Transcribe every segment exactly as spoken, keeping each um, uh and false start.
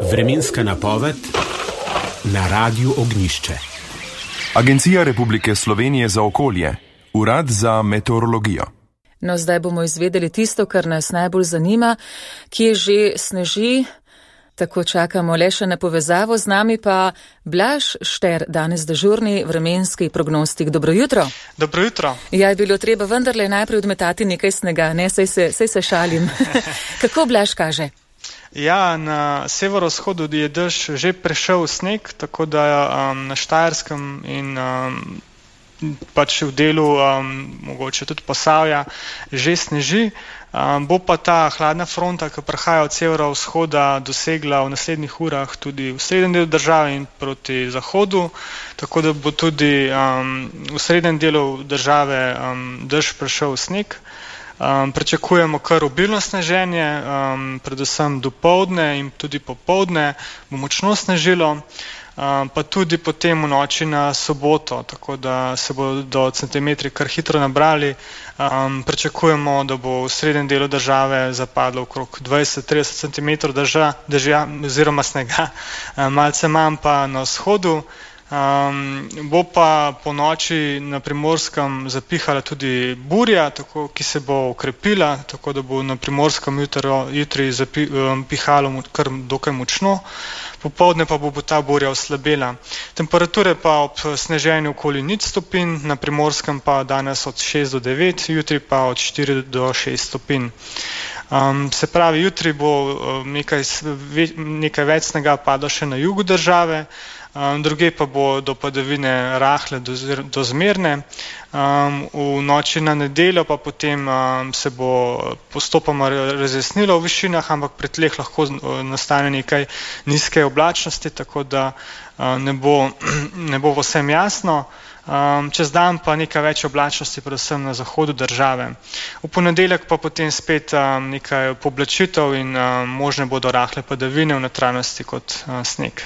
Vremenska napoved na Radiu Ognjišče. Agencija Republike Slovenije za okolje, Urad za meteorologijo. No, zdaj bomo izvedeli tisto, kar nas najbolj zanima, kje že sneži. Tako čakamo le še na povezavo, z nami pa Blaž Šter, danes dežurni vremenski prognostik. Dobro jutro. Dobro jutro. Ja, je bilo treba vendarle najprej odmetati nekaj snega, ne, saj se, saj se šalim. Kako Blaž kaže? Ja, na severovzhodu je dež že prešel sneg, tako da um, na Štajerskem in um, pač v delu um, mogoče tudi Posavja že sneži. Um, bo pa ta hladna fronta, ki prihaja od severovzhoda, dosegla v naslednjih urah tudi v srednjem delu države in proti zahodu, tako da bo tudi um, v srednjem delu države um, dež prešel sneg. Um, pričakujemo kar obilno sneženje, um, predvsem dopoldne in tudi popoldne bo močno snežilo, um, pa tudi potem v noči na soboto, tako da se bodo centimetri kar hitro nabrali. Um, pričakujemo, da bo v srednjem delu države zapadlo okrog dvajset do trideset centimetrov dežja, dežja oziroma snega, um, malce manj pa na vzhodu. Um, bo pa po noči na Primorskem zapihala tudi burja, tako, ki se bo okrepila, tako da bo na Primorskem jutro, jutri zapi, um, pihalo kar dokaj močno, popoldne pa bo, bo ta burja oslabela. Temperature pa ob sneženju okoli nič stopinj, na Primorskem pa danes od šest do devet, jutri pa od štiri do šest stopinj. Um, se pravi, jutri bo um, nekaj, nekaj več snega padlo še na jugu države, um, druge pa bo do padavine rahle do, do zmerne. Um, v noči na nedeljo pa potem um, se bo postopoma razjasnilo v višinah, ampak pri tleh lahko nastane nekaj nizke oblačnosti, tako da uh, ne bo, ne bo vsem jasno. Um, čez dan pa nekaj več oblačnosti, predvsem na zahodu države. V ponedeljek pa potem spet um, nekaj pooblačitev in um, možne bodo rahle padavine v notranjosti kot uh, sneg.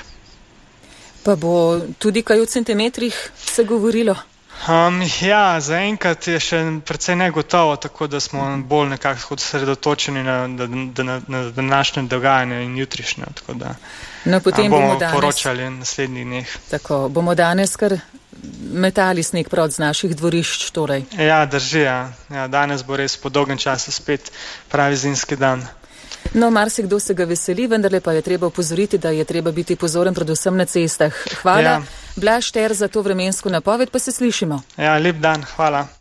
Pa bo tudi kaj v centimetrih se govorilo? Um, ja, zaenkrat je še precej negotovo, tako da smo bolj nekako osredotočeni na, na, na, na današnje dogajanje in jutrišnje. Tako da no, potem um, bomo, bomo danes, poročali naslednjih dneh. Tako, bomo danes kar metali sneg prav z naših dvorišč torej. Ja, drži, ja. Ja, danes bo res po dolgem času spet pravi zimski dan. No, marsikdo se ga veseli, vendar pa je treba opozoriti, da je treba biti pozoren predvsem na cestah. Hvala, ja. Blaž Šter, za to vremensko napoved, pa se slišimo. Ja, lep dan, hvala.